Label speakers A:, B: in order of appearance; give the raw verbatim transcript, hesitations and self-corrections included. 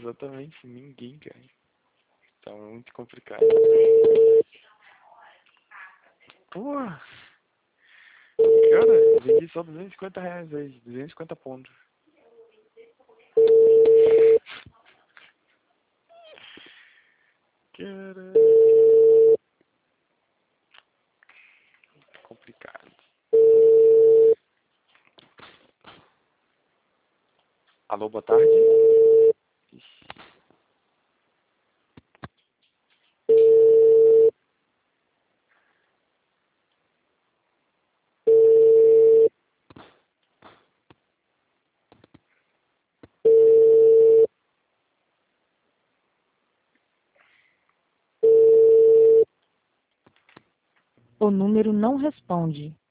A: exatamente ninguém, cara. Tá muito complicado. Porra! Cara, vendi só duzentos e cinquenta reais hoje. duzentos e cinquenta pontos. Caralho. Complicado. Alô, boa tarde. Ixi.
B: O número não responde.